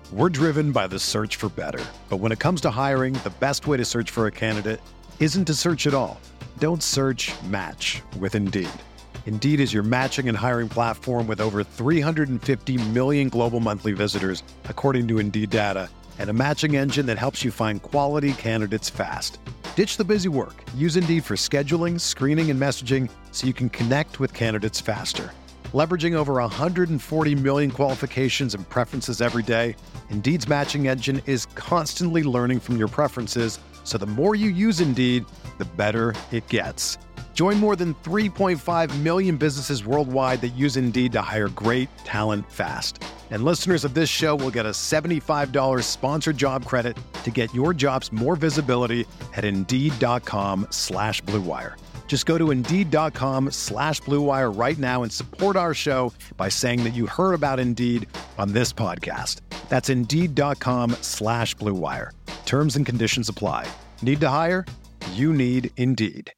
We're driven by the search for better. But when it comes to hiring, the best way to search for a candidate isn't to search at all. Don't search, match with Indeed. Indeed is your matching and hiring platform with over 350 million global monthly visitors, according to Indeed data, and a matching engine that helps you find quality candidates fast. Ditch the busy work. Use Indeed for scheduling, screening, and messaging so you can connect with candidates faster. Leveraging over 140 million qualifications and preferences every day, Indeed's matching engine is constantly learning from your preferences, so the more you use Indeed, the better it gets. Join more than 3.5 million businesses worldwide that use Indeed to hire great talent fast. And listeners of this show will get a $75 sponsored job credit to get your jobs more visibility at Indeed.com/Blue Wire. Just go to Indeed.com/Blue Wire right now and support our show by saying that you heard about Indeed on this podcast. That's Indeed.com/Blue Wire. Terms and conditions apply. Need to hire? You need Indeed.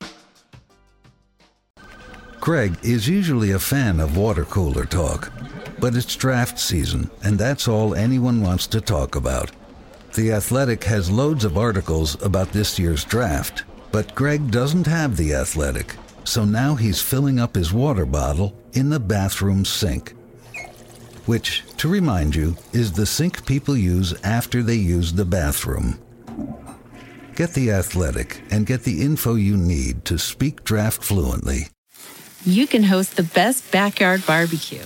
Greg is usually a fan of water cooler talk, but it's draft season, and that's all anyone wants to talk about. The Athletic has loads of articles about this year's draft, but Greg doesn't have The Athletic, so now he's filling up his water bottle in the bathroom sink, which, to remind you, is the sink people use after they use the bathroom. Get The Athletic and get the info you need to speak draft fluently. You can host the best backyard barbecue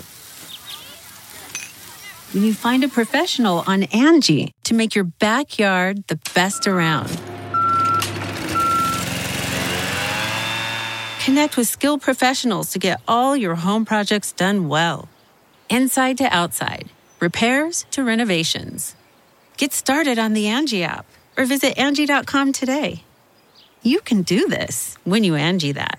when you find a professional on Angie to make your backyard the best around. Connect with skilled professionals to get all your home projects done well. Inside to outside, repairs to renovations. Get started on the Angie app or visit Angie.com today. You can do this when you Angie that.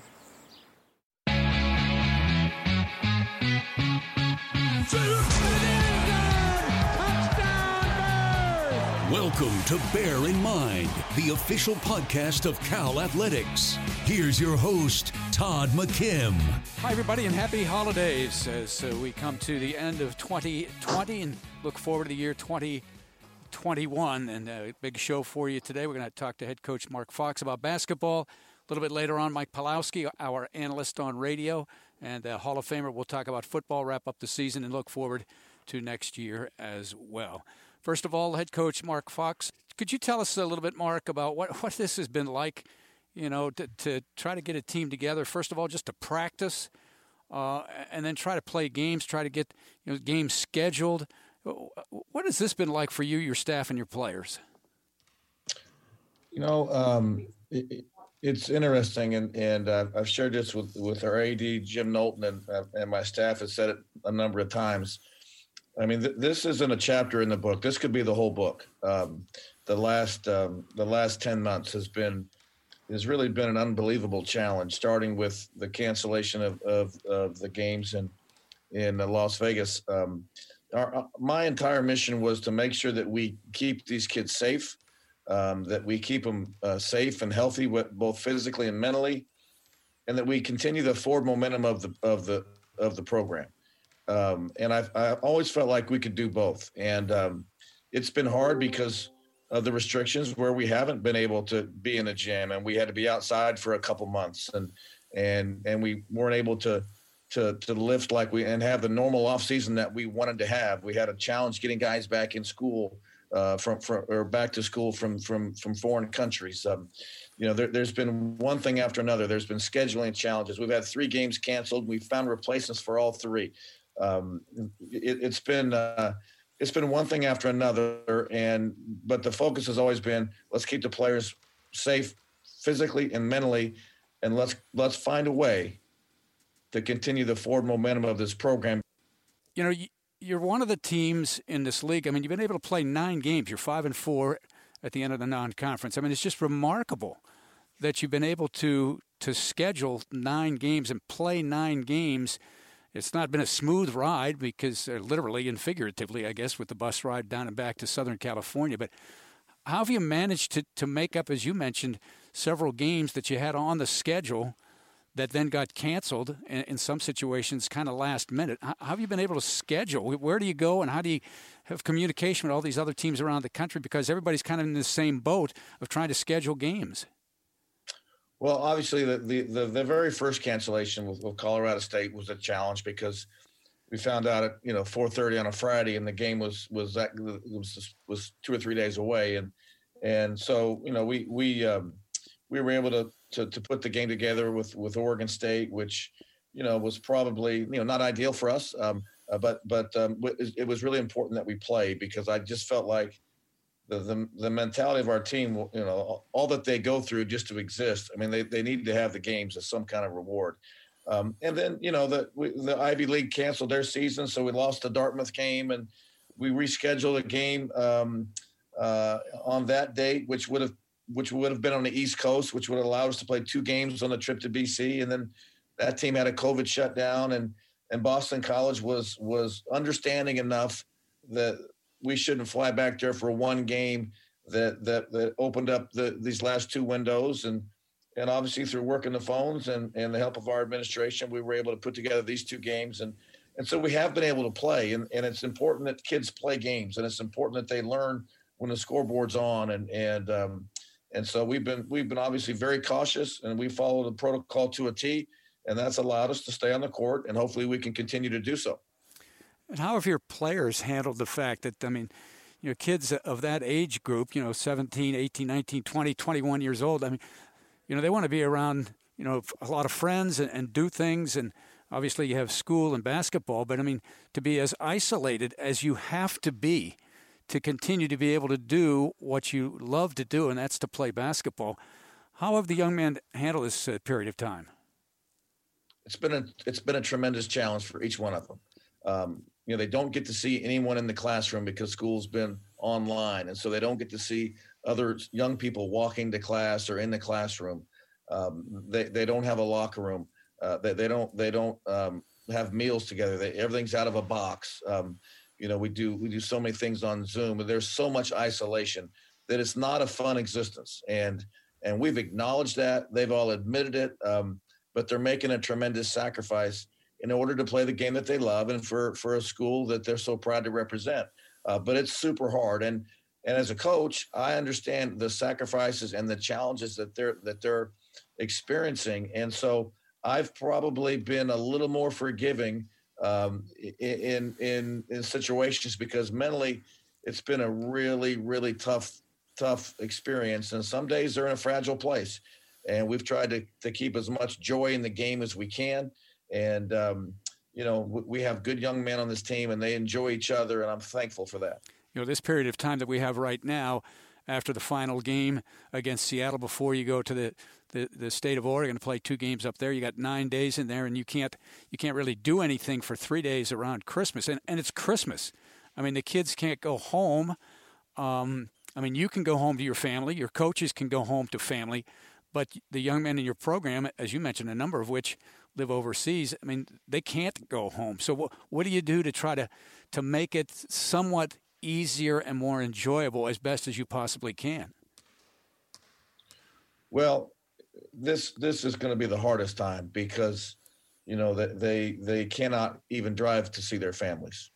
Welcome to Bear in Mind, the official podcast of Cal Athletics. Here's your host, Todd McKim. Hi, everybody, and happy holidays as we come to the end of 2020 and look forward to the year 2021. And a big show for you today. We're going to talk to head coach Mark Fox about basketball. A little bit later on, Mike Pawlowski, our analyst on radio, and Hall of Famer. We'll talk about football, wrap up the season, and look forward to next year as well. First of all, head coach Mark Fox, could you tell us a little bit, Mark, about what this has been like, you know, to try to get a team together? First of all, just to practice, and then try to play games, try to get games scheduled. What has this been like for you, your staff, and your players? It's interesting, and I've shared this with our AD, Jim Knowlton, and my staff has said it a number of times. I mean, this isn't a chapter in the book. This could be the whole book. The last 10 months has really been an unbelievable challenge, starting with the cancellation of the games in Las Vegas. My entire mission was to make sure that we keep these kids safe, that we keep them safe and healthy, both physically and mentally, and that we continue the forward momentum of the program. And I always felt like we could do both. And it's been hard because of the restrictions where we haven't been able to be in the gym, and we had to be outside for a couple months, and we weren't able to lift and have the normal off season that we wanted to have. We had a challenge getting guys back in school back to school from foreign countries. There's been one thing after another. There's been scheduling challenges. We've had 3 games canceled. We've found replacements for all 3. It's been one thing after another, but the focus has always been, let's keep the players safe physically and mentally, and let's find a way to continue the forward momentum of this program. You're one of the teams in this league. I mean, you've been able to play 9 games. You're 5-4 at the end of the non-conference. I mean, it's just remarkable that you've been able to schedule 9 games and play 9 games. It's not been a smooth ride because literally and figuratively, I guess, with the bus ride down and back to Southern California. But how have you managed to make up, as you mentioned, several games that you had on the schedule that then got canceled in some situations kind of last minute. How have you been able to schedule? Where do you go, and how do you have communication with all these other teams around the country? Because everybody's kind of in the same boat of trying to schedule games. Well, obviously, the very first cancellation with Colorado State was a challenge because we found out at 4:30 on a Friday, and the game was 2 or 3 days away, and so we were able to put the game together with Oregon State, which was probably not ideal for us, but it was really important that we play, because I just felt like the mentality of our team, all that they go through just to exist. I mean, they need to have the games as some kind of reward. And then, the Ivy League canceled their season, so we lost the Dartmouth game, and we rescheduled a game on that date, which would have been on the East Coast, which would have allowed us to play 2 games on the trip to BC. And then that team had a COVID shutdown, and Boston College was understanding enough that we shouldn't fly back there for one game that opened up these last 2 windows. And obviously through working the phones and the help of our administration, we were able to put together these 2 games. And so we have been able to play, and it's important that kids play games, and it's important that they learn when the scoreboard's on. And so we've been obviously very cautious, and we follow the protocol to a T, and that's allowed us to stay on the court, and hopefully we can continue to do so. And how have your players handled the fact that, kids of that age group, 17, 18, 19, 20, 21 years old, they want to be around, a lot of friends and do things. And obviously you have school and basketball, but to be as isolated as you have to be to continue to be able to do what you love to do, and that's to play basketball. How have the young men handled this period of time? It's been a tremendous challenge for each one of them. They don't get to see anyone in the classroom because school's been online, and so they don't get to see other young people walking to class or in the classroom. They don't have a locker room. They don't have meals together. Everything's out of a box. We do so many things on Zoom, and there's so much isolation that it's not a fun existence. And we've acknowledged that. They've all admitted it, but they're making a tremendous sacrifice in order to play the game that they love and for a school that they're so proud to represent. But it's super hard. And as a coach, I understand the sacrifices and the challenges that they're experiencing. And so I've probably been a little more forgiving in situations, because mentally it's been a really, really tough experience. And some days they're in a fragile place, and we've tried to keep as much joy in the game as we can. And, we have good young men on this team, and they enjoy each other, and I'm thankful for that. This period of time that we have right now, after the final game against Seattle, before you go to the state of Oregon to play 2 games up there, you got 9 days in there, and you can't really do anything for 3 days around Christmas, and it's Christmas. The kids can't go home. You can go home to your family. Your coaches can go home to family, but the young men in your program, as you mentioned, a number of which live overseas, they can't go home. So what do you do to try to make it somewhat easier and more enjoyable as best as you possibly can? Well, this is going to be the hardest time, because they cannot even drive to see their families,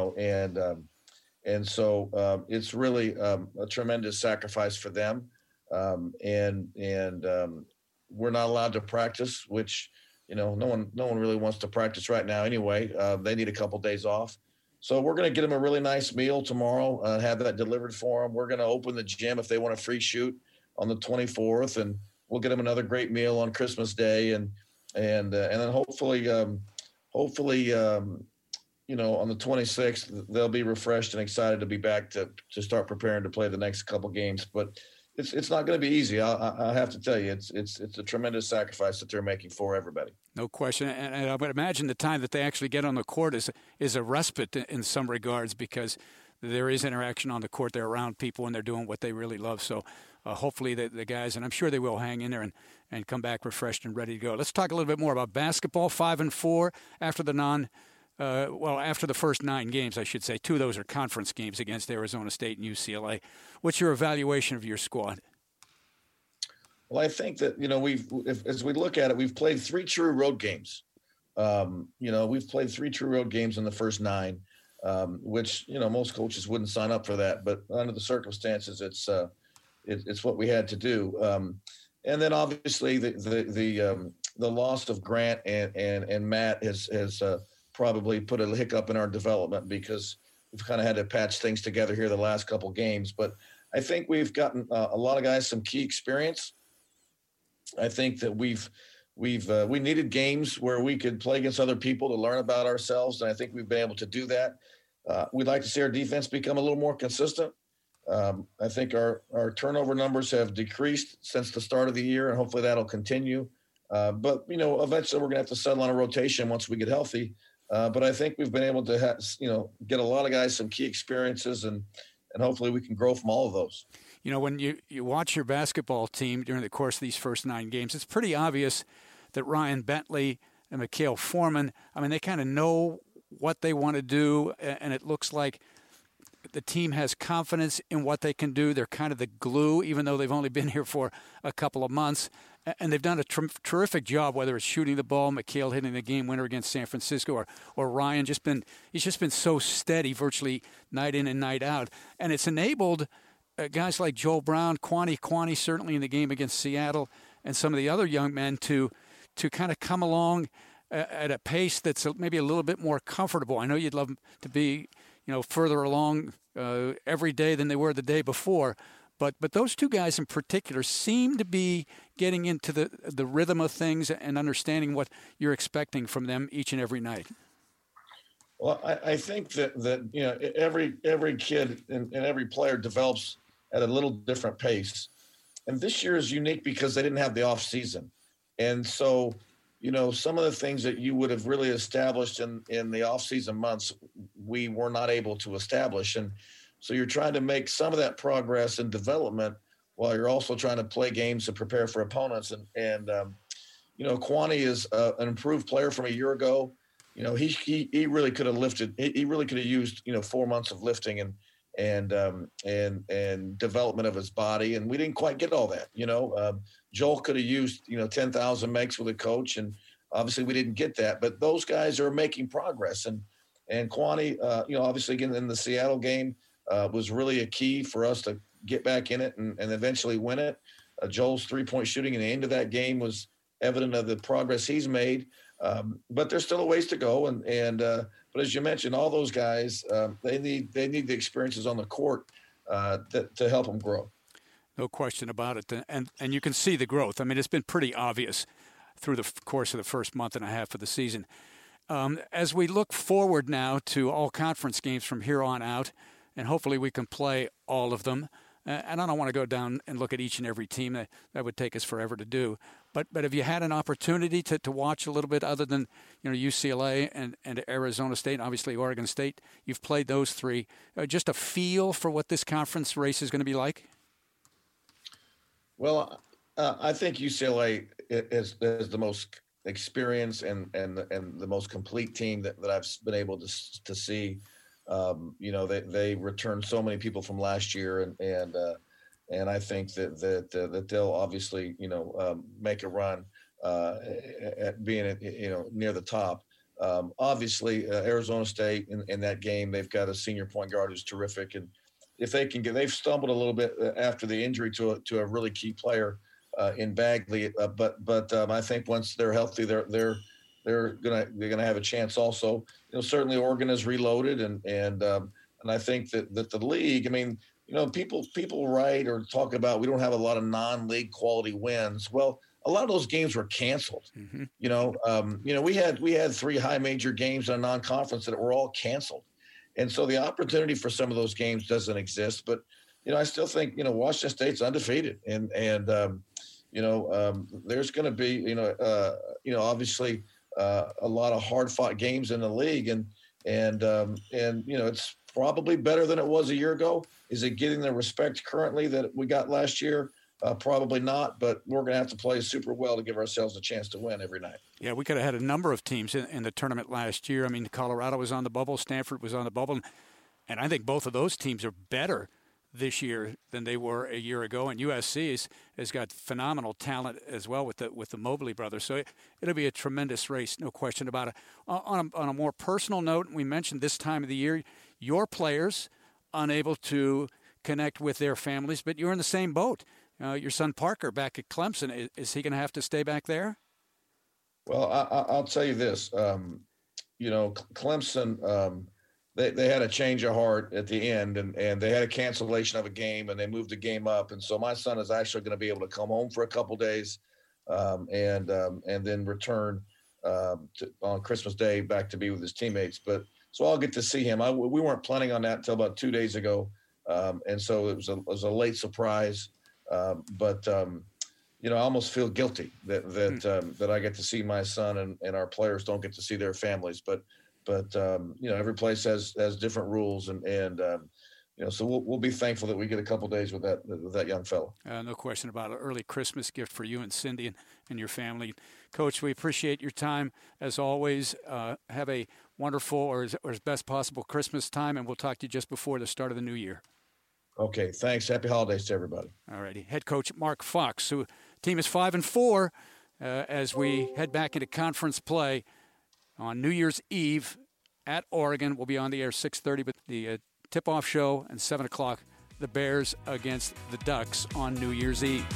and so it's really a tremendous sacrifice for them, and we're not allowed to practice, which no one really wants to practice right now anyway. They need a couple days off. So we're going to get them a really nice meal tomorrow, have that delivered for them. We're going to open the gym if they want a free shoot on the 24th, and we'll get them another great meal on Christmas Day, and then hopefully on the 26th they'll be refreshed and excited to be back to start preparing to play the next couple games. But it's not going to be easy. I have to tell you, it's a tremendous sacrifice that they're making for everybody. No question, and I would imagine the time that they actually get on the court is a respite in some regards, because there is interaction on the court. They're around people, and they're doing what they really love. So hopefully the guys, and I'm sure they will, hang in there and come back refreshed and ready to go. Let's talk a little bit more about basketball. 5-4 after after the first 9 games, I should say. 2 of those are conference games against Arizona State and UCLA. What's your evaluation of your squad? Well, I think that, as we look at it, we've played 3 true road games. We've played 3 true road games in the first 9, which, most coaches wouldn't sign up for that. But under the circumstances, it's what we had to do. And then obviously the loss of Grant and Matt has probably put a hiccup in our development because we've kind of had to patch things together here the last couple games. But I think we've gotten a lot of guys some key experience. I think that we needed games where we could play against other people to learn about ourselves, and I think we've been able to do that. We'd like to see our defense become a little more consistent. I think our turnover numbers have decreased since the start of the year, and hopefully that'll continue. But eventually we're going to have to settle on a rotation once we get healthy. But I think we've been able to get a lot of guys some key experiences, and hopefully we can grow from all of those. When you watch your basketball team during the course of these first 9 games, it's pretty obvious that Ryan Bentley and Mikhail Foreman, they kind of know what they want to do, and it looks like the team has confidence in what they can do. They're kind of the glue, even though they've only been here for a couple of months. And they've done a terrific job, whether it's shooting the ball, Mikhail hitting the game winner against San Francisco, or Ryan he's just been so steady virtually night in and night out. And it's enabled guys like Joel Brown, Kwani certainly in the game against Seattle, and some of the other young men to kind of come along at a pace that's maybe a little bit more comfortable. I know you'd love them to be, further along every day than they were the day before. But those 2 guys in particular seem to be getting into the rhythm of things and understanding what you're expecting from them each and every night. Well, I think that every kid and every player develops at a little different pace. And this year is unique because they didn't have the off season. And so, some of the things that you would have really established in the off season months, we were not able to establish. And so you're trying to make some of that progress and development while you're also trying to play games to prepare for opponents. And Kwani is an improved player from a year ago. He really could have lifted. He really could have used 4 months of lifting and development of his body, and we didn't quite get all that. Joel could have used 10,000 megs with a coach, and obviously we didn't get that. But those guys are making progress, and Kwani, obviously again in the Seattle game was really a key for us to get back in it and eventually win it. Joel's 3-point shooting in the end of that game was evident of the progress he's made. But there's still a ways to go. But as you mentioned, all those guys, they need the experiences on the court to help them grow. No question about it. And you can see the growth. It's been pretty obvious through the course of the first month and a half of the season. As we look forward now to all conference games from here on out, and hopefully we can play all of them. And I don't want to go down and look at each and every team. That would take us forever to do. But have you had an opportunity to watch a little bit other than UCLA and Arizona State and obviously Oregon State? You've played those 3. Just a feel for what this conference race is going to be like? Well, I think UCLA is the most experienced and the most complete team that I've been able to see. They returned so many people from last year, and I think that they'll obviously make a run at being near the top. Obviously, Arizona State in that game, they've got a senior point guard who's terrific, and if they can they've stumbled a little bit after the injury to a really key player in Bagley, but I think once they're healthy, they're gonna have a chance also. Certainly Oregon is reloaded, and I think that the league, people write or talk about we don't have a lot of non-league quality wins. Well, a lot of those games were canceled. Mm-hmm. We had 3 high major games in a non-conference that were all canceled, and so the opportunity for some of those games doesn't exist. But I still think Washington State's undefeated, and there's going to be obviously. A lot of hard-fought games in the league, and it's probably better than it was a year ago. Is it getting the respect currently that we got last year? Probably not, but we're going to have to play super well to give ourselves a chance to win every night. Yeah, we could have had a number of teams in the tournament last year. Colorado was on the bubble, Stanford was on the bubble, and I think both of those teams are better this year than they were a year ago, and USC has got phenomenal talent as well with the Mobley brothers. So it'll be a tremendous race, no question about it. On a more personal note, we mentioned this time of the year, your players unable to connect with their families, but you're in the same boat. Your son Parker back at Clemson, is he going to have to stay back there? Well, I'll tell you this. Clemson, they had a change of heart at the end, and they had a cancellation of a game, and they moved the game up. And so my son is actually going to be able to come home for a couple days and then return on Christmas Day back to be with his teammates. But so I'll get to see him. We weren't planning on that until about 2 days ago, and so it was a late surprise. But I almost feel guilty that I get to see my son and our players don't get to see their families. But every place has different rules, and so we'll be thankful that we get a couple days with that young fellow. No question about it. Early Christmas gift for you and Cindy and your family. Coach, we appreciate your time as always. Have a wonderful or as best possible Christmas time, and we'll talk to you just before the start of the new year. Okay, thanks. Happy holidays to everybody. All righty. Head coach Mark Fox, who team is 5-4 as we head back into conference play on New Year's Eve at Oregon. We'll be on the air 6:30, but the tip-off show and 7 o'clock, the Bears against the Ducks on New Year's Eve.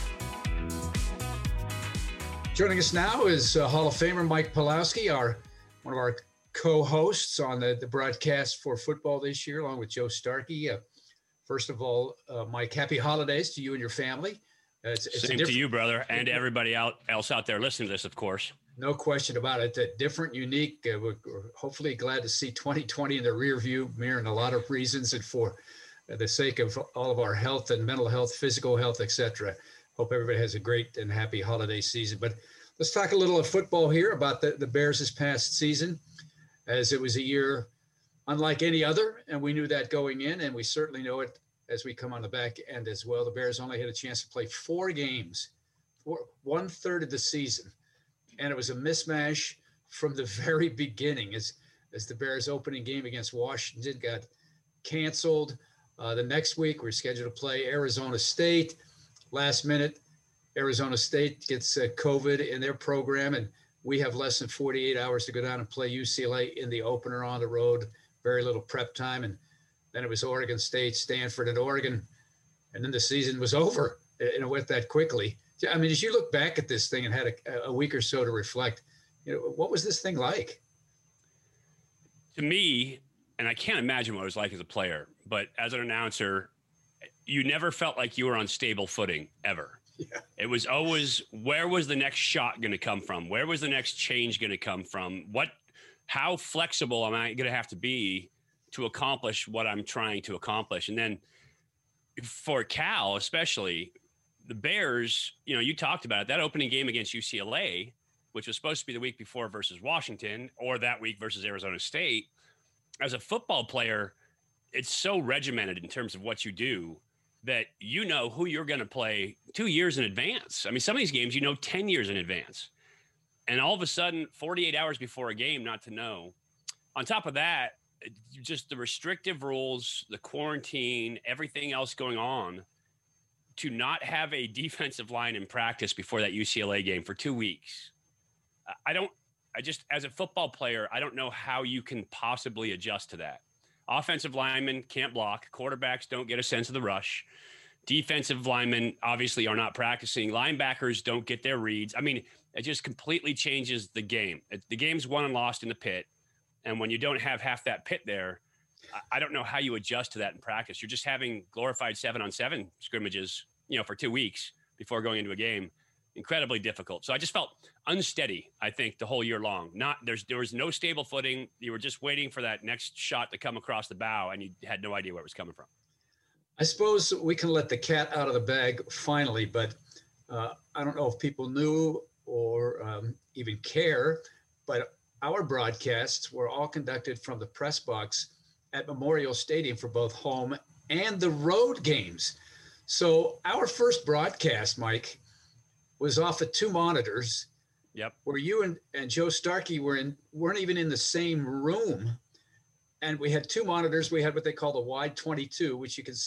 Joining us now is Hall of Famer Mike Pawlowski, one of our co-hosts on the broadcast for football this year, along with Joe Starkey. First of all, Mike, happy holidays to you and your family. Same to you, brother, and everybody else out there listening to this, of course. No question about it. Different, unique. We're hopefully glad to see 2020 in the rear view mirror, and a lot of reasons, and for the sake of all of our health and mental health, physical health, etc. Hope everybody has a great and happy holiday season. But let's talk a little of football here about the Bears this past season, as it was a year unlike any other, and we knew that going in, and we certainly know it as we come on the back end as well. The Bears only had a chance to play 4 games, 1/3 of the season, and it was a mismatch from the very beginning as the Bears' opening game against Washington got canceled. The next week, we're scheduled to play Arizona State. Last minute, Arizona State gets COVID in their program, and we have less than 48 hours to go down and play UCLA in the opener on the road. Very little prep time, and then it was Oregon State, Stanford, and Oregon, and then the season was over. It went that quickly. I mean, as you look back at this thing and had a week or so to reflect, what was this thing like? To me, and I can't imagine what it was like as a player, but as an announcer, you never felt like you were on stable footing ever. Yeah. It was always, where was the next shot going to come from? Where was the next change going to come from? How flexible am I going to have to be to accomplish what I'm trying to accomplish? And then for Cal, especially the Bears, you talked about it, that opening game against UCLA, which was supposed to be the week before versus Washington, or that week versus Arizona State. As a football player, it's so regimented in terms of what you do that you know who you're going to play 2 years in advance. I mean, some of these games, 10 years in advance. And all of a sudden, 48 hours before a game, not to know. On top of that, just the restrictive rules, the quarantine, everything else going on, to not have a defensive line in practice before that UCLA game for 2 weeks. As a football player, I don't know how you can possibly adjust to that. Offensive linemen can't block. Quarterbacks don't get a sense of the rush. Defensive linemen obviously are not practicing. Linebackers don't get their reads. I mean, it just completely changes the game. The game's won and lost in the pit. And when you don't have half that pit there, I don't know how you adjust to that in practice. You're just having glorified 7-on-7 scrimmages, for 2 weeks before going into a game. Incredibly difficult. So I just felt unsteady, I think, the whole year long. There was no stable footing. You were just waiting for that next shot to come across the bow, and you had no idea where it was coming from. I suppose we can let the cat out of the bag finally, but I don't know if people knew or even care, but our broadcasts were all conducted from the press box at Memorial Stadium for both home and the road games. So our first broadcast, Mike, was off of 2 monitors. Yep. Where you and Joe Starkey weren't even in the same room. And we had 2 monitors. We had what they call the wide 22, which you can see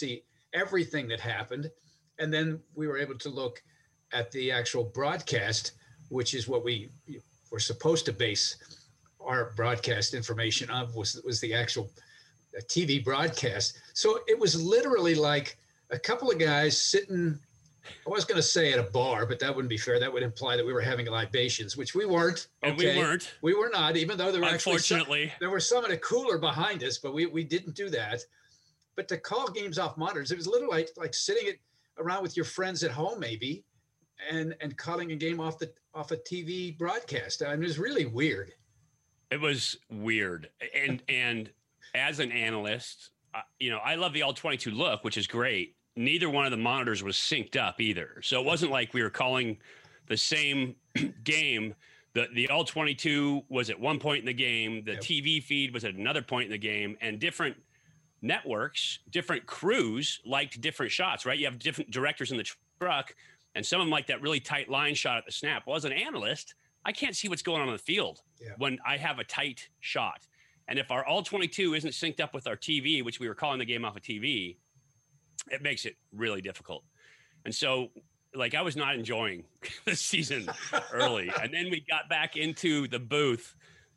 everything that happened. And then we were able to look at the actual broadcast, which is what we were supposed to base our broadcast information on, was the actual TV broadcast. So it was literally like a couple of guys sitting, I was going to say at a bar, but that wouldn't be fair. That would imply that we were having libations, which we weren't. And we weren't. We were not, even though there were unfortunately there were some in a cooler behind us, but we didn't do that. But to call games off monitors, it was literally like sitting around with your friends at home, maybe, and calling a game off a TV broadcast. I mean, it was really weird. It was weird. And as an analyst, I love the all-22 look, which is great. Neither one of the monitors was synced up either. So it wasn't like we were calling the same game. The all-22 was at one point in the game. The TV feed was at another point in the game. And different networks, different crews liked different shots, right? You have different directors in the truck, and some of them like that really tight line shot at the snap. Well, as an analyst, I can't see what's going on the field when I have a tight shot. And if our all-22 isn't synced up with our TV, which we were calling the game off of TV, it makes it really difficult. And so, like, I was not enjoying the season early. And then we got back into the booth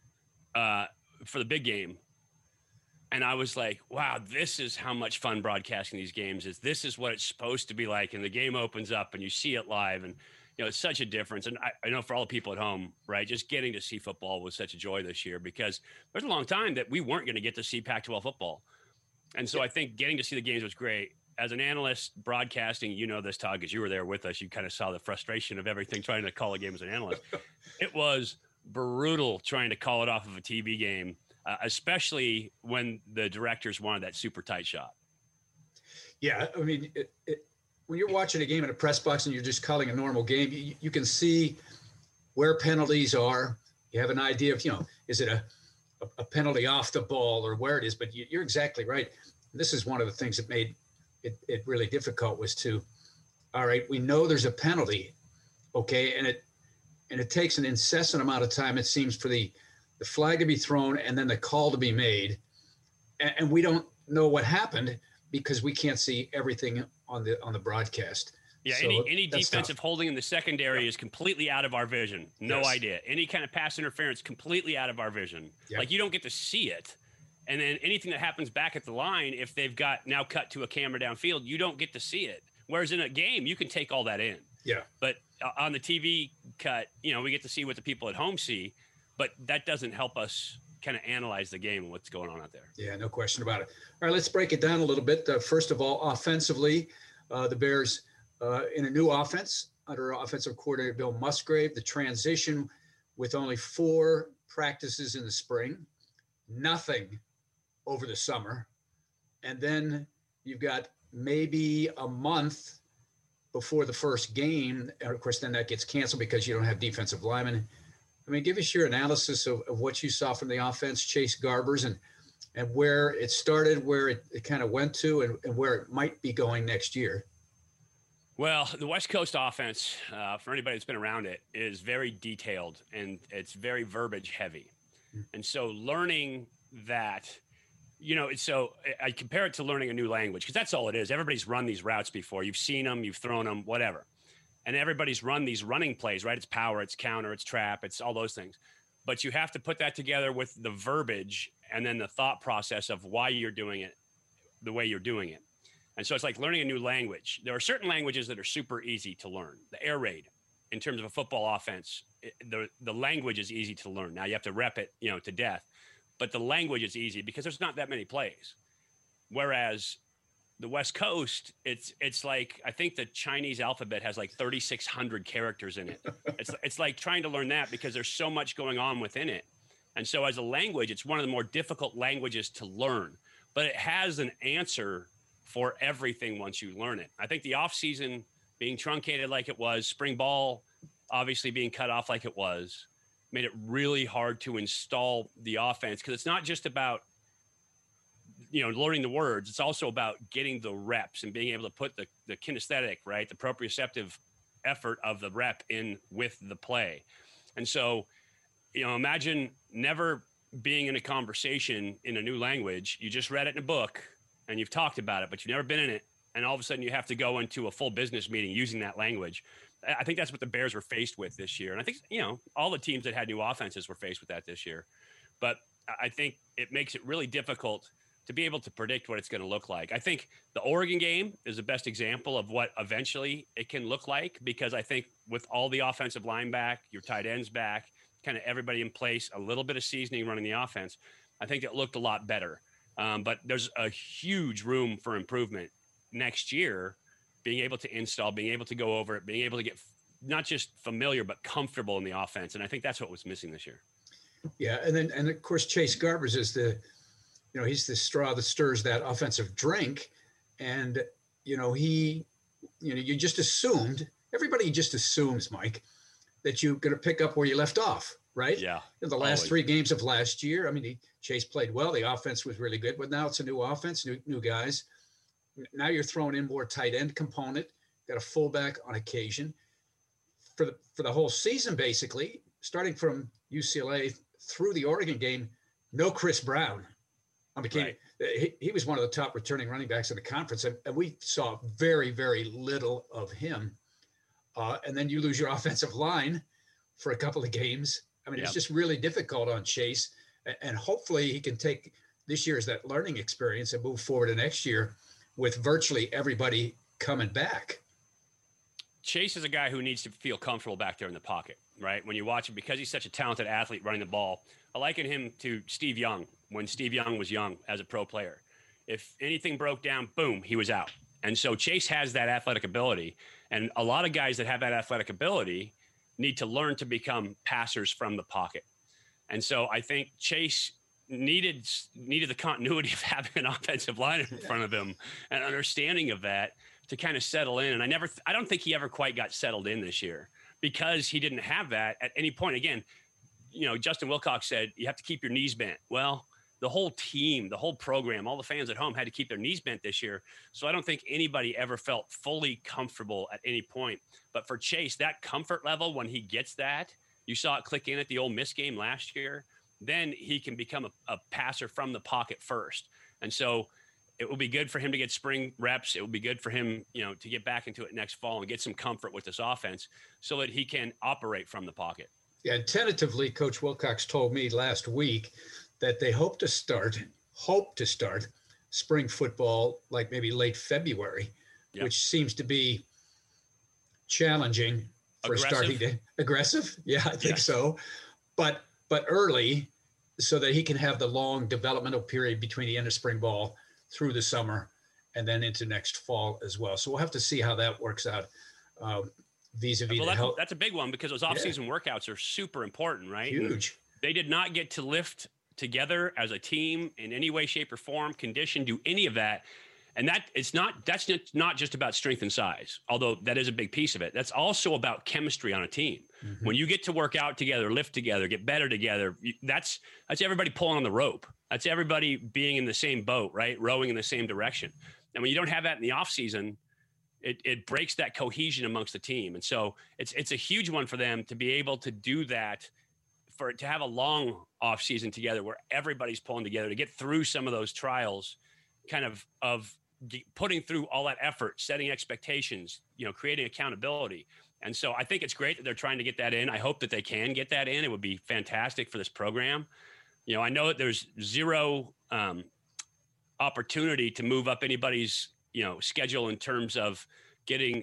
for the big game. And I was like, wow, this is how much fun broadcasting these games is. This is what it's supposed to be like. And the game opens up and you see it live. And, it's such a difference. And I know for all the people at home, right, just getting to see football was such a joy this year, because there's a long time that we weren't going to get to see Pac-12 football. And so I think getting to see the games was great. As an analyst broadcasting, this, Todd, because you were there with us, you kind of saw the frustration of everything trying to call a game as an analyst. It was brutal trying to call it off of a TV game, especially when the directors wanted that super tight shot. Yeah, I mean, when you're watching a game in a press box and you're just calling a normal game, you can see where penalties are. You have an idea of, is it a penalty off the ball or where it is? But you're exactly right. This is one of the things that made it really difficult, was to, all right, we know there's a penalty, okay, and it takes an incessant amount of time, it seems, for the flag to be thrown and then the call to be made, and we don't know what happened because we can't see everything on the broadcast. Yeah, so any defensive holding in the secondary is completely out of our vision. No idea. Any kind of pass interference, completely out of our vision. Yep. Like, you don't get to see it. And then anything that happens back at the line, if they've got now cut to a camera downfield, you don't get to see it. Whereas in a game, you can take all that in. Yeah. But on the TV cut, we get to see what the people at home see, but that doesn't help us kind of analyze the game and what's going on out there. Yeah, no question about it. All right, let's break it down a little bit. First of all, offensively, the Bears in a new offense under offensive coordinator Bill Musgrave, the transition with only 4 practices in the spring, nothing over the summer. And then you've got maybe a month before the first game. And of course, then that gets canceled because you don't have defensive linemen. I mean, give us your analysis of what you saw from the offense, Chase Garbers, and where it started, where it kind of went to, and where it might be going next year. Well, the West Coast offense, for anybody that's been around it, is very detailed, and it's very verbiage heavy. And so learning that, so I compare it to learning a new language, because that's all it is. Everybody's run these routes before. You've seen them, you've thrown them, whatever. And everybody's run these running plays, right? It's power, it's counter, it's trap, it's all those things. But you have to put that together with the verbiage and then the thought process of why you're doing it the way you're doing it. And so it's like learning a new language. There are certain languages that are super easy to learn. The air raid, in terms of a football offense, the language is easy to learn. Now you have to rep it, to death. But the language is easy because there's not that many plays. Whereas the West Coast, it's like, I think the Chinese alphabet has like 3,600 characters in it. It's like trying to learn that because there's so much going on within it. And so as a language, it's one of the more difficult languages to learn, but it has an answer for everything once you learn it. I think the offseason being truncated like it was, spring ball obviously being cut off like it was, made it really hard to install the offense, because it's not just about learning the words. It's also about getting the reps and being able to put the kinesthetic, right, the proprioceptive effort of the rep in with the play. And so, imagine never being in a conversation in a new language. You just read it in a book and you've talked about it, but you've never been in it. and all of a sudden you have to go into a full business meeting using that language. I think that's what the Bears were faced with this year. And I think, all the teams that had new offenses were faced with that this year. But I think it makes it really difficult to be able to predict what it's going to look like. I think the Oregon game is the best example of what eventually it can look like, because I think with all the offensive line back, your tight ends back, kind of everybody in place, a little bit of seasoning running the offense, I think it looked a lot better. But there's a huge room for improvement next year, being able to install, being able to go over it, being able to get not just familiar, but comfortable in the offense. And I think that's what was missing this year. Yeah. And of course, Chase Garbers is he's the straw that stirs that offensive drink. And, you just assumed, everybody just assumes, Mike, that you're going to pick up where you left off, right? Yeah. In the last 3 games of last year, Chase played well. The offense was really good, but now it's a new offense, new guys. Now you're throwing in more tight end component, got a fullback on occasion. For the whole season, basically, starting from UCLA through the Oregon game, no Chris Brown. Right. He was one of the top returning running backs in the conference, and we saw very, very little of him. And then you lose your offensive line for a couple of games. It's just really difficult on Chase, and hopefully he can take this year as that learning experience and move forward to next year with virtually everybody coming back. Chase is a guy who needs to feel comfortable back there in the pocket, right? When you watch him, because he's such a talented athlete running the ball, I liken him to Steve Young when Steve Young was young as a pro player. If anything broke down, boom, he was out. And so Chase has that athletic ability. And a lot of guys that have that athletic ability need to learn to become passers from the pocket. And so I think Chase needed the continuity of having an offensive line in front of him and understanding of that to kind of settle in. And I don't think he ever quite got settled in this year because he didn't have that at any point. Again, Justin Wilcox said, you have to keep your knees bent. Well, the whole team, the whole program, all the fans at home had to keep their knees bent this year. So I don't think anybody ever felt fully comfortable at any point. But for Chase, that comfort level, when he gets that, you saw it click in at the Ole Miss game last year, then he can become a passer from the pocket first. And so it will be good for him to get spring reps. It will be good for him, to get back into it next fall and get some comfort with this offense so that he can operate from the pocket. Yeah, and tentatively, Coach Wilcox told me last week that they hope to start spring football like maybe late February, which seems to be challenging for starting to aggressive. Yeah, I think so. But early, so that he can have the long developmental period between the end of spring ball through the summer and then into next fall as well. So we'll have to see how that works out vis-a-vis the health. That's a big one because those off-season workouts are super important, right? Huge. And they did not get to lift together as a team in any way, shape, or form, condition, do any of that. And that's not just about strength and size, although that is a big piece of it. That's also about chemistry on a team. Mm-hmm. When you get to work out together, lift together, get better together, that's everybody pulling on the rope. That's everybody being in the same boat, right? Rowing in the same direction. And when you don't have that in the off season, it breaks that cohesion amongst the team. And so it's a huge one for them to be able to do that, to have a long off season together where everybody's pulling together to get through some of those trials, kind of putting through all that effort, setting expectations, creating accountability. And so I think it's great that they're trying to get that in. I hope that they can get that in. It would be fantastic for this program. I know that there's zero opportunity to move up anybody's, schedule in terms of getting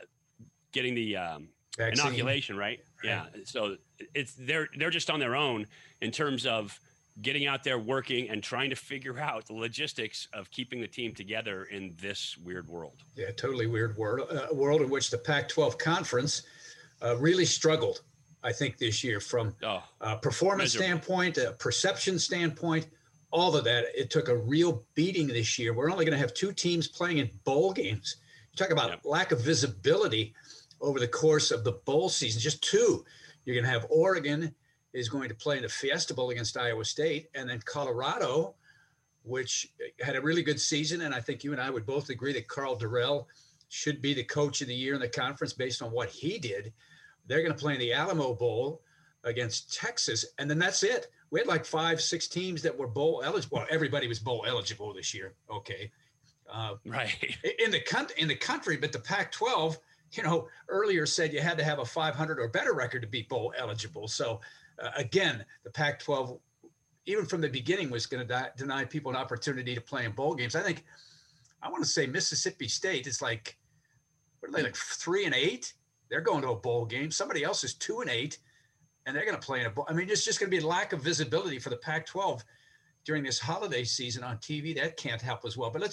the inoculation, right? Yeah. So they're just on their own in terms of getting out there, working, and trying to figure out the logistics of keeping the team together in this weird world. Yeah, totally weird world. A world in which the Pac-12 conference really struggled, I think, this year from a performance standpoint, a perception standpoint, all of that. It took a real beating this year. We're only going to have 2 teams playing in bowl games. You talk about lack of visibility over the course of the bowl season, just 2. You're going to have Oregon is going to play in the Fiesta Bowl against Iowa State, and then Colorado, which had a really good season. And I think you and I would both agree that Carl Durrell should be the coach of the year in the conference based on what he did. They're going to play in the Alamo Bowl against Texas. And then that's it. We had like 5-6 teams that were bowl eligible. Well, everybody was bowl eligible this year. Okay. Right. In the country, but the Pac-12, earlier said you had to have a 500 or better record to be bowl eligible. So again, the Pac-12, even from the beginning, was going to deny people an opportunity to play in bowl games. I want to say Mississippi State is like, what are they, like 3-8? They're going to a bowl game. Somebody else is 2-8, and they're going to play in a bowl. I mean, it's just going to be a lack of visibility for the Pac-12 during this holiday season on TV. That can't help as well. But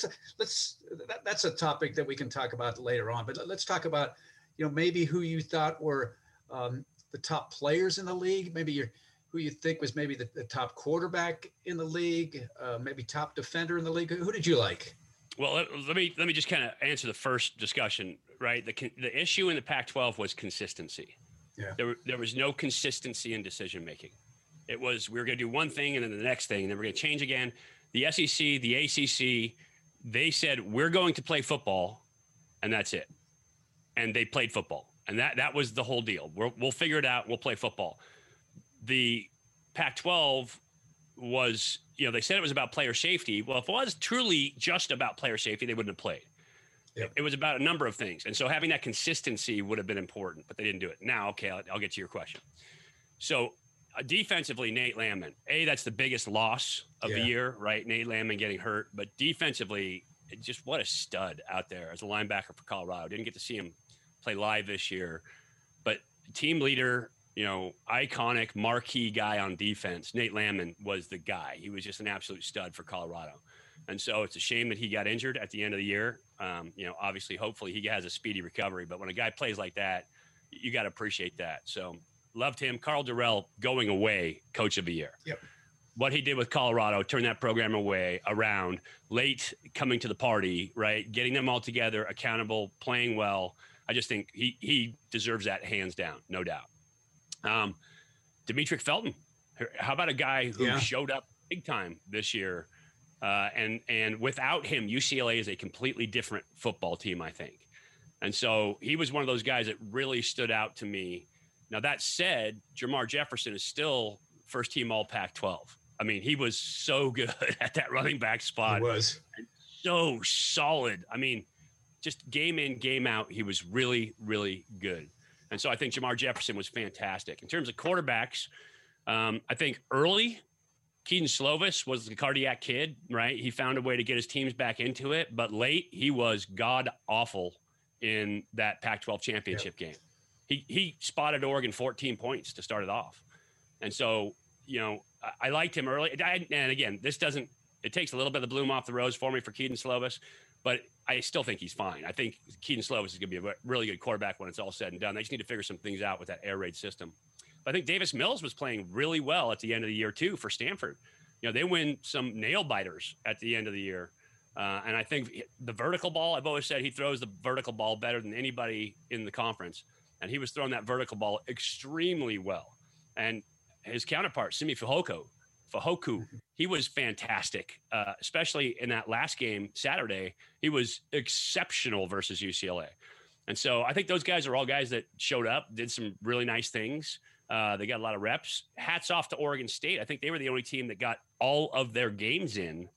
that's a topic that we can talk about later on. But let's talk about, maybe who you thought were the top players in the league. Maybe who you think was maybe the top quarterback in the league, maybe top defender in the league. Who did you like? Well, let me just kind of answer the first discussion, right? The issue in the Pac-12 was consistency. Yeah. There was no consistency in decision making. It was, we were going to do one thing and then the next thing, and then we're going to change again. The SEC, the ACC, they said, we're going to play football, and that's it. And they played football. And that was the whole deal. We'll figure it out. We'll play football. The Pac-12 was, they said it was about player safety. Well, if it was truly just about player safety, they wouldn't have played. Yep. It was about a number of things. And so having that consistency would have been important, but they didn't do it. Now, okay, I'll get to your question. So defensively, Nate Landman, that's the biggest loss of the year, right? Nate Landman getting hurt. But defensively, just what a stud out there as a linebacker for Colorado. Didn't get to see him play live this year. But team leader, iconic marquee guy on defense, Nate Landman was the guy. He was just an absolute stud for Colorado. And so it's a shame that he got injured at the end of the year. Obviously, hopefully he has a speedy recovery. But when a guy plays like that, you got to appreciate that. So loved him. Carl Durrell going away, coach of the year. Yep. What he did with Colorado, turned that program around, late coming to the party, right? Getting them all together, accountable, playing well. I just think he deserves that hands down, no doubt. Demetric Felton, how about a guy who showed up big time this year? And without him, UCLA is a completely different football team, I think. And so he was one of those guys that really stood out to me. Now, that said, Jermar Jefferson is still first team all Pac-12. I mean, he was so good at that running back spot. He was. And so solid. I mean, just game in, game out, he was really, really good. And so I think Jermar Jefferson was fantastic. In terms of quarterbacks, I think early, Keaton Slovis was the cardiac kid, right? He found a way to get his teams back into it. But late, he was god-awful in that Pac-12 championship game. He spotted Oregon 14 points to start it off. And so, I liked him early. And again, it takes a little bit of the bloom off the rose for me for Keaton Slovis, but I still think he's fine. I think Keaton Slovis is going to be a really good quarterback when it's all said and done. They just need to figure some things out with that air raid system. But I think Davis Mills was playing really well at the end of the year too for Stanford. They win some nail biters at the end of the year. And I think the vertical ball, I've always said he throws the vertical ball better than anybody in the conference. And he was throwing that vertical ball extremely well. And his counterpart, Simi Fehoko, he was fantastic, especially in that last game Saturday. He was exceptional versus UCLA. And so I think those guys are all guys that showed up, did some really nice things. They got a lot of reps. Hats off to Oregon State. I think they were the only team that got all of their games in.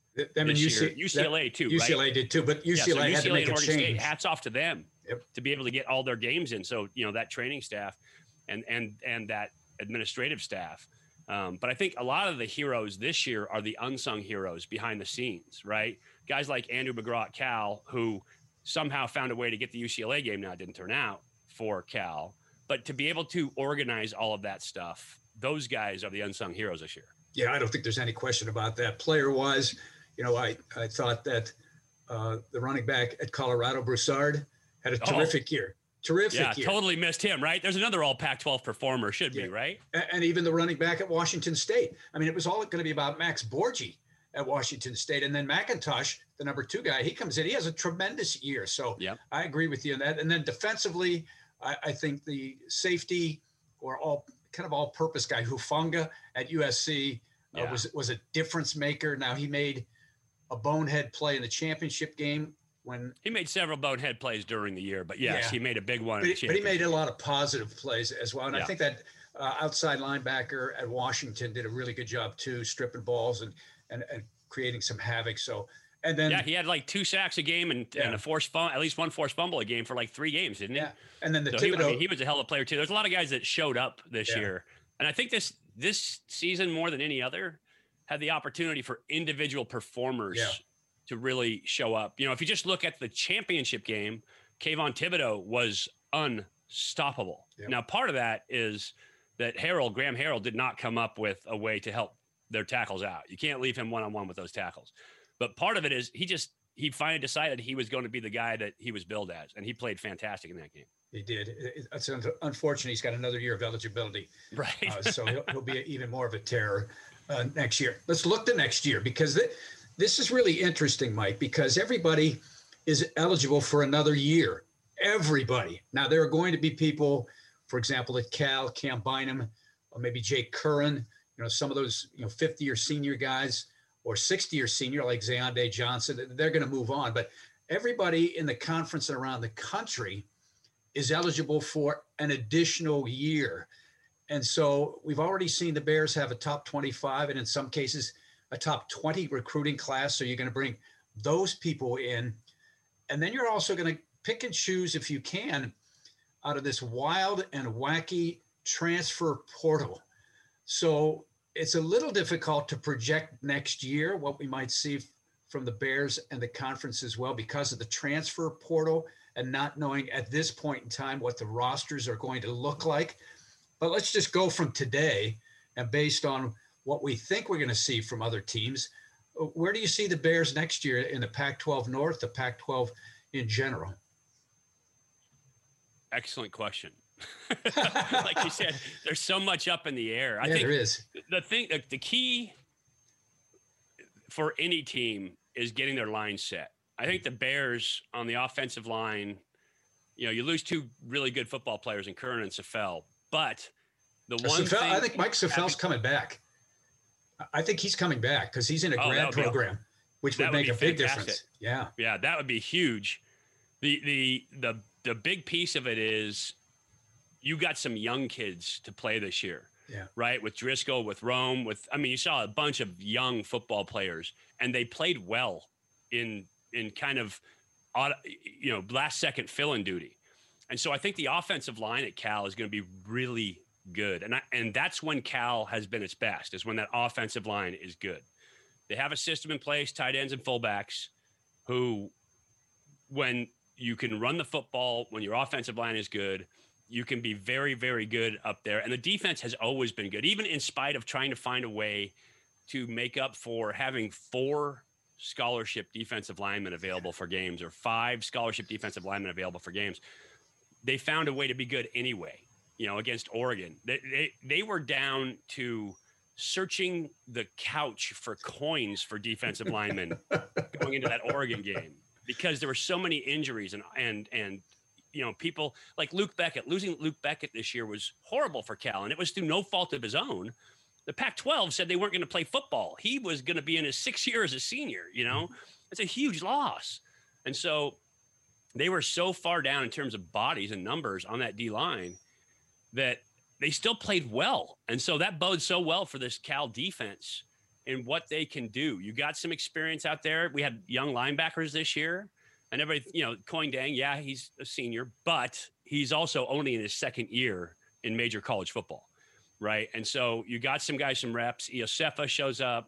UCLA too, right? UCLA did too, but UCLA had to make a change. State, hats off to them to be able to get all their games in. So, that training staff and that administrative staff. But I think a lot of the heroes this year are the unsung heroes behind the scenes, right? Guys like Andrew McGraw at Cal, who somehow found a way to get the UCLA game. Now, it didn't turn out for Cal, but to be able to organize all of that stuff, those guys are the unsung heroes this year. Yeah, I don't think there's any question about that. Player-wise, I thought that the running back at Colorado, Broussard, had a terrific year. Terrific year. Totally missed him, right? There's another all Pac-12 performer, should be, right? And even the running back at Washington State. I mean, it was all going to be about Max Borgi at Washington State. And then McIntosh, the number 2 guy, he comes in. He has a tremendous year. So I agree with you on that. And then defensively, I think the safety or all-purpose guy, Hufanga at USC, was a difference maker. Now, he made a bonehead play in the championship game. When he made several bonehead plays during the year, but yes, he made a big one. But he made a lot of positive plays as well. And I think that outside linebacker at Washington did a really good job too, stripping balls and creating some havoc. So, And then he had like 2 sacks a game and a at least one forced fumble a game for like 3 games, didn't he? Yeah. And then Thibodeau, he was a hell of a player too. There's a lot of guys that showed up this year. And I think this season more than any other had the opportunity for individual performers to really show up. You know, if you just look at the championship game, Kayvon Thibodeau was unstoppable. Yep. Now, part of that is that Graham Harrell did not come up with a way to help their tackles out. You can't leave him one-on-one with those tackles. But part of it is he finally decided he was going to be the guy that he was billed as, and he played fantastic in that game. He did. It's unfortunate he's got another year of eligibility. Right. So he'll be even more of a terror next year. Let's look to next year, because this is really interesting, Mike, because everybody is eligible for another year. Everybody. Now, there are going to be people, for example, at Cal, Cam Bynum, or maybe Jake Curran, some of those, 50-year senior guys, or 60-year senior like Zayonde Johnson, they're going to move on. But everybody in the conference and around the country is eligible for an additional year. And so we've already seen the Bears have a top 25 and in some cases a top 20 recruiting class. So you're going to bring those people in. And then you're also going to pick and choose, if you can, out of this wild and wacky transfer portal. So it's a little difficult to project next year what we might see from the Bears and the conference as well, because of the transfer portal and not knowing at this point in time what the rosters are going to look like. But let's just go from today, and based on what we think we're going to see from other teams, where do you see the Bears next year in the Pac-12 North, the Pac-12 in general? Excellent question. Like you said, there's so much up in the air. I think there is. The key for any team is getting their line set. I think the Bears on the offensive line, you lose 2 really good football players in Curran and Safell, but I think Mike Safell's coming back. I think he's coming back because he's in a grad program, which would make a big difference. Yeah. Yeah, that would be huge. The big piece of it is you got some young kids to play this year. Yeah. Right. With Driscoll, with Rome, you saw a bunch of young football players, and they played well in kind of, last second fill-in duty. And so I think the offensive line at Cal is going to be really good. And that's when Cal has been its best, is when that offensive line is good. They have a system in place, tight ends and fullbacks, who, when you can run the football, when your offensive line is good, you can be very, very good up there. And the defense has always been good, even in spite of trying to find a way to make up for having 4 scholarship defensive linemen available for games, or 5 scholarship defensive linemen available for games. They found a way to be good anyway, against Oregon. They were down to searching the couch for coins for defensive linemen going into that Oregon game, because there were so many injuries and people like Luke Beckett. Losing Luke Beckett this year was horrible for Cal, and it was through no fault of his own. The Pac-12 said they weren't going to play football. He was going to be in his 6th year as a senior, It's a huge loss. And so they were so far down in terms of bodies and numbers on that D-line that they still played well. And so that bodes so well for this Cal defense and what they can do. You got some experience out there. We had young linebackers this year. And everybody, Koing Dang, he's a senior, but he's also only in his 2nd year in major college football, right? And so you got some guys, some reps. Iosefa shows up.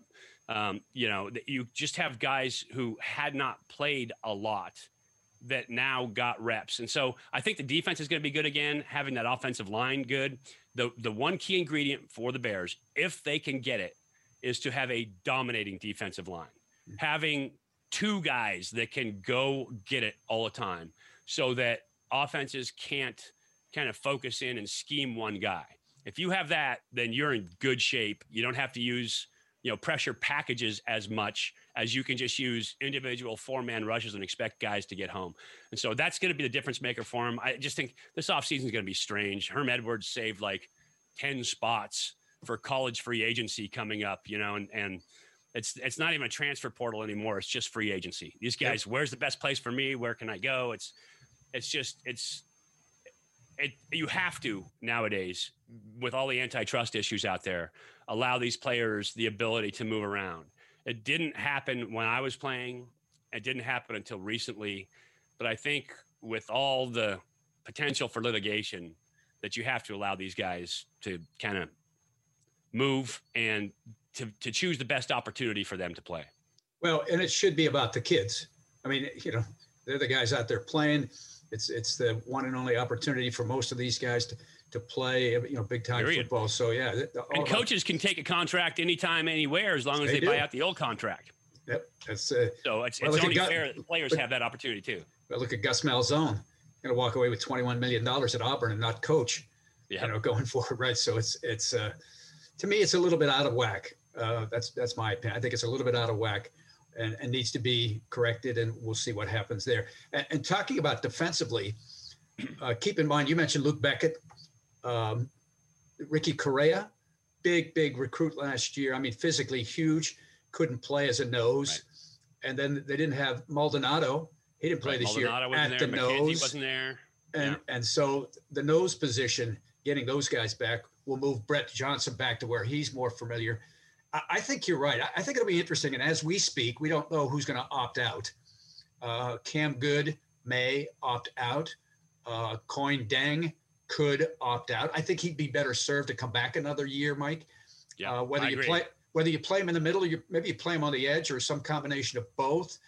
You just have guys who had not played a lot that now got reps. And so I think the defense is going to be good again, having that offensive line good. The one key ingredient for the Bears, if they can get it, is to have a dominating defensive line. Having 2 guys that can go get it all the time, so that offenses can't kind of focus in and scheme one guy. If you have that, then you're in good shape. You don't have to use, pressure packages as much as you can just use individual 4-man rushes and expect guys to get home. And so that's going to be the difference maker for him. I just think this offseason is going to be strange. Herm Edwards saved like 10 spots for college free agency coming up, and it's not even a transfer portal anymore. It's just free agency. These guys, where's the best place for me? Where can I go? You have to nowadays, with all the antitrust issues out there, allow these players the ability to move around. It didn't happen when I was playing. It didn't happen until recently. But I think with all the potential for litigation, that you have to allow these guys to kind of move and to choose the best opportunity for them to play. Well, and it should be about the kids. I mean, they're the guys out there playing. It's the one and only opportunity for most of these guys to play, big time football. So yeah. And coaches can take a contract anytime, anywhere, as long as they buy out the old contract. Yep. That's so it's only fair that the players have that opportunity too. Well, look at Gus Malzahn. Going to walk away with $21 million at Auburn and not coach, going forward. Right. So it's to me, it's a little bit out of whack. That's my opinion. I think it's a little bit out of whack and needs to be corrected, and we'll see what happens there. And talking about defensively, keep in mind, you mentioned Luke Beckett, Ricky Correa, big recruit last year. I mean, physically huge, couldn't play as a nose. Right. And then they didn't have Maldonado. He didn't play this Maldonado year at the McKenzie nose. Wasn't there. And so the nose position, getting those guys back, will move Brett Johnson back to where he's more familiar. I think you're right. I think it'll be interesting. And as we speak, we don't know who's going to opt out. Cam Good may opt out. Coin Deng could opt out. I think he'd be better served to come back another year, Mike. Yeah, whether you play him in the middle, or maybe you play him on the edge, or some combination of both.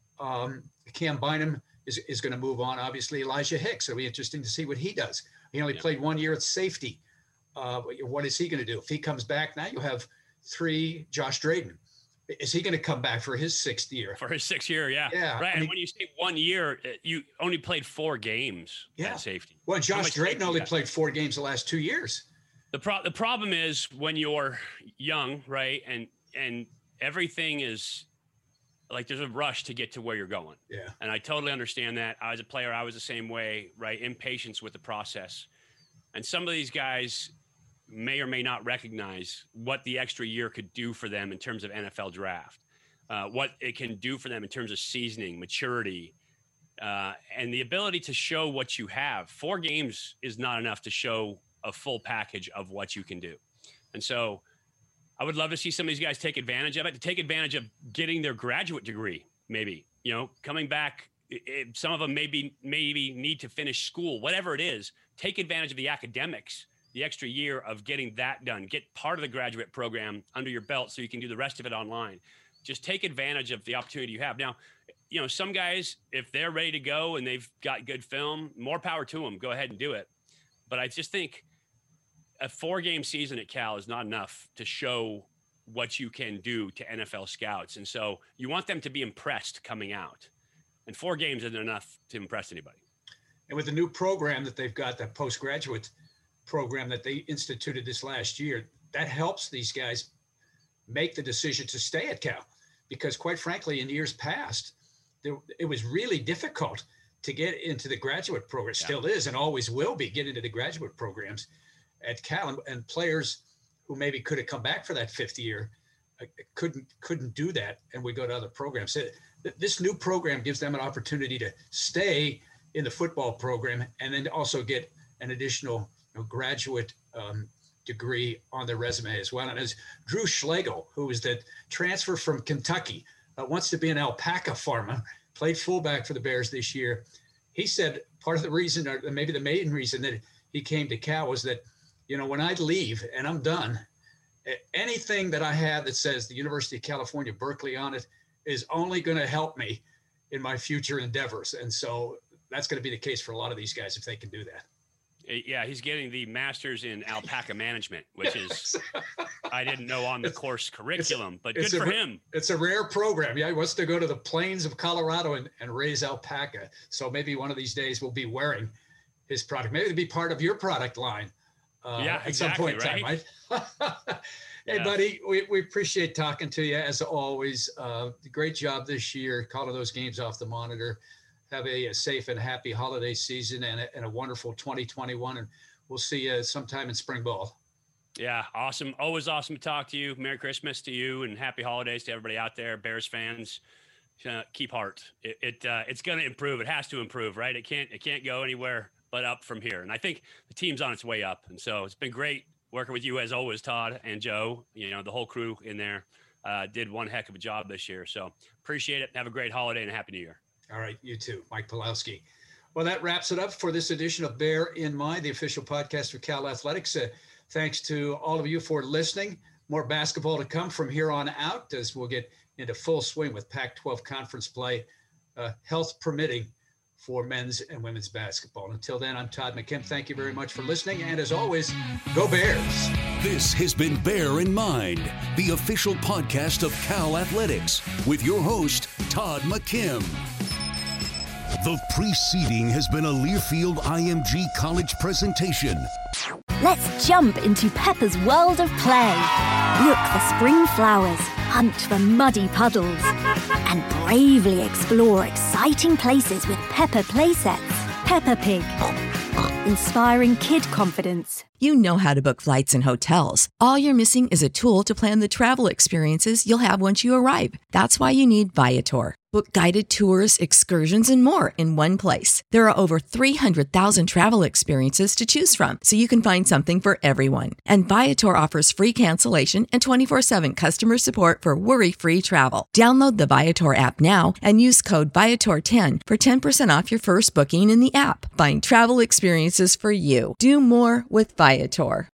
Cam Bynum is going to move on. Obviously, Elijah Hicks. It'll be interesting to see what he does. He only played 1 year at safety. What is he going to do? If he comes back, now you have 3 Josh Drayton. Is he going to come back for his 6th year? For his 6th year, yeah. Right. And when you say 1 year, you only played 4 games at safety. Well, Josh Drayton only played 4 games the last 2 years. The problem is when you're young, right, and everything is like there's a rush to get to where you're going. Yeah. And I totally understand that. As a player, I was the same way, right? Impatience with the process. And some of these guys may or may not recognize what the extra year could do for them in terms of NFL draft, what it can do for them in terms of seasoning, maturity, and the ability to show what you have. 4 games is not enough to show a full package of what you can do. And so I would love to see some of these guys take advantage of it, to take advantage of getting their graduate degree, maybe, coming back. Some of them maybe need to finish school, whatever it is. Take advantage of the academics, the extra year of getting that done. Get part of the graduate program under your belt so you can do the rest of it online. Just take advantage of the opportunity you have. Now, some guys, if they're ready to go and they've got good film, more power to them. Go ahead and do it. But I just think a 4-game season at Cal is not enough to show what you can do to NFL scouts. And so you want them to be impressed coming out. And 4 games isn't enough to impress anybody. And with the new program that they've got, that postgraduate program that they instituted this last year, that helps these guys make the decision to stay at Cal. Because quite frankly, in years past, it was really difficult to get into the graduate program. Still is and always will be, get into the graduate programs at Cal. And players who maybe could have come back for that 5th year couldn't do that, and we go to other programs. So this new program gives them an opportunity to stay in the football program and then also get an additional graduate degree on their resume as well. And as Drew Schlegel, who is the transfer from Kentucky, wants to be an alpaca farmer, played fullback for the Bears this year. He said part of the reason, or maybe the main reason that he came to Cal was that, when I leave and I'm done, anything that I have that says the University of California, Berkeley on it is only going to help me in my future endeavors. And so that's going to be the case for a lot of these guys if they can do that. Yeah, he's getting the master's in alpaca management, which is, I didn't know on the course curriculum, but good for him. It's a rare program. Yeah, he wants to go to the plains of Colorado and raise alpaca. So maybe one of these days we'll be wearing his product. Maybe it'll be part of your product line. At some point in time, right? Hey, buddy, we appreciate talking to you as always. Great job this year, calling those games off the monitor. Have a safe and happy holiday season and a wonderful 2021. And we'll see you sometime in spring ball. Yeah, awesome. Always awesome to talk to you. Merry Christmas to you and happy holidays to everybody out there. Bears fans, keep heart. It's going to improve. It has to improve, right? It can't go anywhere but up from here. And I think the team's on its way up. And so it's been great working with you as always, Todd and Joe, the whole crew in there. did one heck of a job this year. So appreciate it. Have a great holiday and a happy new year. All right. You too, Mike Pawlowski. Well, that wraps it up for this edition of Bear in Mind, the official podcast for Cal Athletics. Thanks to all of you for listening. More basketball to come from here on out as we'll get into full swing with Pac-12 conference play, health permitting, for men's and women's basketball. Until then, I'm Todd McKim. Thank you very much for listening. And as always, go Bears. This has been Bear in Mind, the official podcast of Cal Athletics, with your host, Todd McKim. The preceding has been a Learfield IMG College presentation. Let's jump into Peppa's world of play. Look for spring flowers, hunt for muddy puddles, and bravely explore exciting places with Peppa playsets. Peppa Pig, inspiring kid confidence. You know how to book flights and hotels. All you're missing is a tool to plan the travel experiences you'll have once you arrive. That's why you need Viator. Book guided tours, excursions, and more in one place. There are over 300,000 travel experiences to choose from, so you can find something for everyone. And Viator offers free cancellation and 24/7 customer support for worry-free travel. Download the Viator app now and use code Viator10 for 10% off your first booking in the app. Find travel experiences for you. Do more with Viator.